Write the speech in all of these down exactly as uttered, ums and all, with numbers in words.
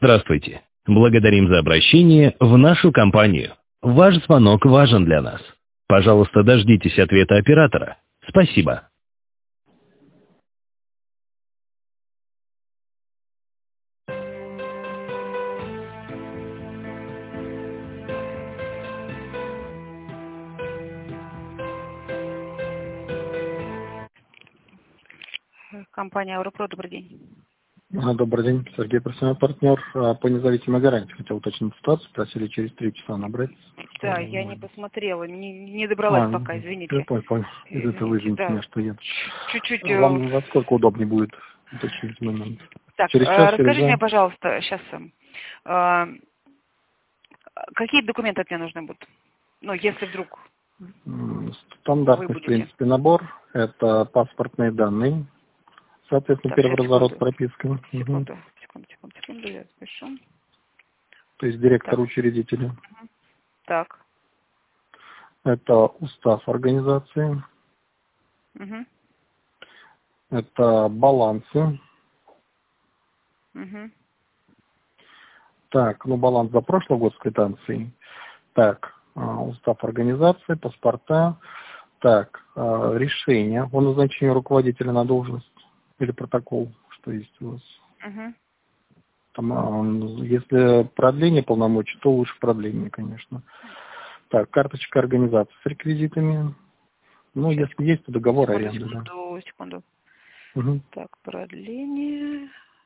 Здравствуйте. Благодарим за обращение в нашу компанию. Ваш звонок важен для нас. Пожалуйста, дождитесь ответа оператора. Спасибо. Компания Ауропро, добрый день. А, Добрый день, Сергей, профессиональный партнер. А, По независимой гарантии хотел уточнить ситуацию, просили через три часа набрать. Да, Что- я не посмотрела, не, не добралась А, пока, я извините. понял, понял. Из этого вы Извините, извините да. меня, что я. Чуть-чуть. э, Вам во сколько удобнее будет уточнить момент? Так, Через э, час, через расскажите мне, два? пожалуйста, сейчас, какие документы от меня нужны будут? Ну, если вдруг М, вы Стандартный, в будете. принципе, набор. Это паспортные данные. Соответственно, Так, первый сейчас, разворот секунду. прописка. Мгм. Секунду, секунду, секунду, секунду, я запишу. То есть директор Так, учредителя. так. Это устав организации. Угу, Это балансы. угу. Так, ну баланс за прошлый год с квитанцией. Так, а, устав организации, паспорта. Так, а, решение о назначении руководителя на должность или протокол, что есть у вас. Угу. Там, а, если продление полномочий, то лучше продление, конечно. Так, карточка организации с реквизитами. Ну, Сейчас, если есть, то договор секунду, аренды, да. секунду, секунду. Угу. Так, продление,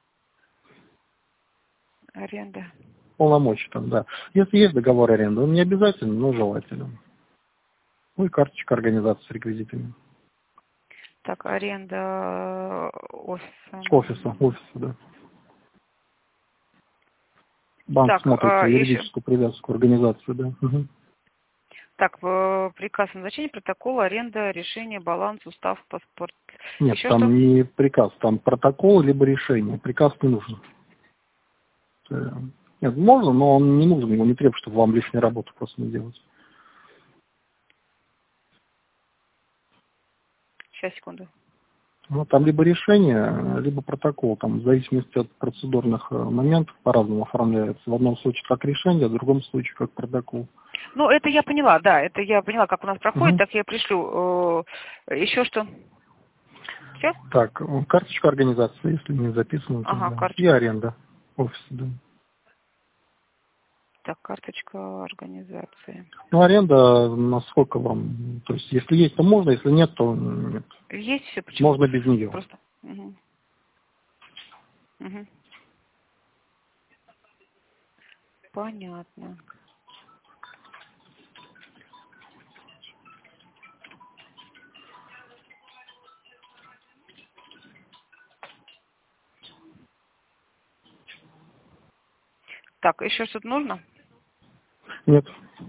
аренда. Полномочия там, да. Если есть договор аренды, он не обязательно, но желательно. Ну и карточка организации с реквизитами. Так, аренда офиса. Офиса, офиса, да. Банк Так, смотрится а, еще. юридическую привязку, организацию, да. Угу. Так, э, приказ о назначении, протокол, аренда, решение, баланс, устав, паспорт. Нет, Еще что? там не приказ, там протокол либо решение. Приказ не нужен. Э, Нет, можно, но он не нужен, его не требует, чтобы вам лишнюю работу просто не делать. Сейчас, секунду. Ну, там либо решение, либо протокол. Там в зависимости от процедурных э, моментов по-разному оформляется. В одном случае как решение, в другом случае как протокол. Ну, это я поняла, да, это я поняла, как у нас проходит, Угу. так я пришлю. Э, Еще что? Все? Так, э, карточка организации, если не записано, то Ага, да. И карточка. аренда офиса, да. Так, карточка организации. Ну, аренда, насколько вам, то есть, если есть, то можно, если нет, то нет. Есть все, почему? Можно без нее. Просто. Угу. Угу. Понятно. Так, еще что-то нужно? Нет.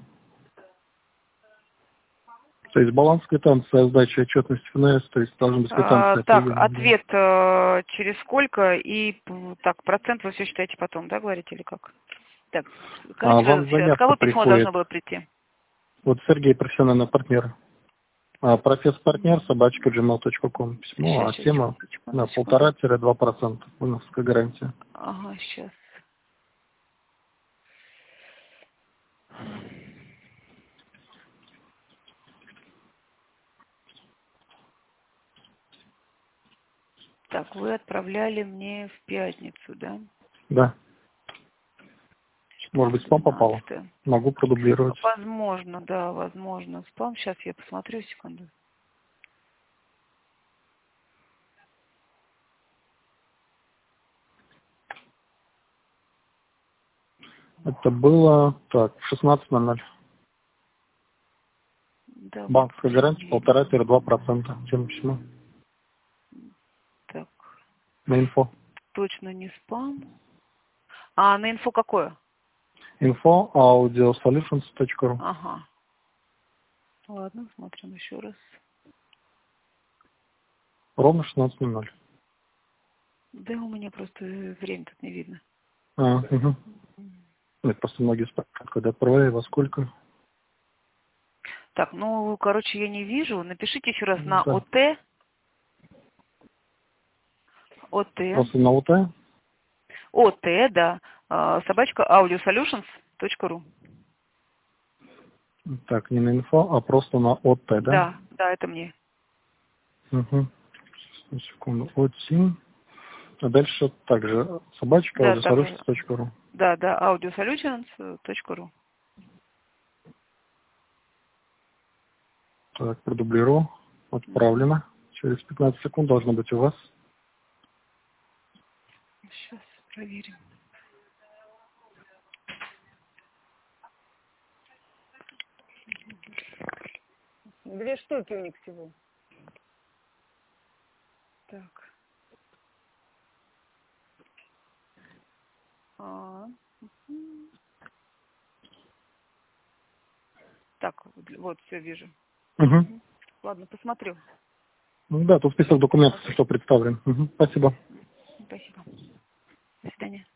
То есть баланс квитанции, сдача отчетности ФНС, то есть должен быть А, квитанция так, определенная. ответ э, через сколько и п- так, процент вы все считаете потом, да, говорите, или как? Так, А скажите, вам от заявка кого письмо должно приходит, было прийти? вот Сергей, профессиональный партнер, а, профессор-партнер, собачка джимейл точка ком, письмо, Сейчас, а сейчас, тема секунду, секунду, на секунду. полтора-два процента, бонусская гарантия. Ага, сейчас. Так, вы отправляли мне в пятницу, да? Да. Может быть, спам попало? двенадцатое. Могу продублировать. Возможно, да, возможно. Спам. Сейчас я посмотрю, секунду. Это было, так, в шестнадцать ноль ноль. Да, вот. Банковская гарантия полтора-два процента. Тема письма. Так, На инфо. точно не спам. А на инфо какое? Info audiosolutions точка ру. Ага. Ладно, смотрим еще раз. Ровно шестнадцать ноль ноль. Да, у меня просто время тут не видно. А, угу. Нет, просто многие спрашивают, когда отправляю, во сколько. Так, ну, короче, я не вижу. Напишите еще раз на Да. ОТ. ОТ. Просто на УТ. ОТ, да. собачка audiosolutions точка ру. Так, не на инфо, а просто на ОТ, да? Да, да, это мне. Угу. Секунду. ОТ. А дальше также собачка Да, audiosolutions точка ру. Да, да, audiosolutions точка ру. Так, продублирую. Отправлено. Через пятнадцать секунд должно быть у вас. Сейчас проверим. Две штуки у них всего. Так. А, так, вот, все вижу. Угу. Ладно, посмотрю. Ну да, тут список документов, что представлен. Угу. Спасибо. Спасибо. До свидания.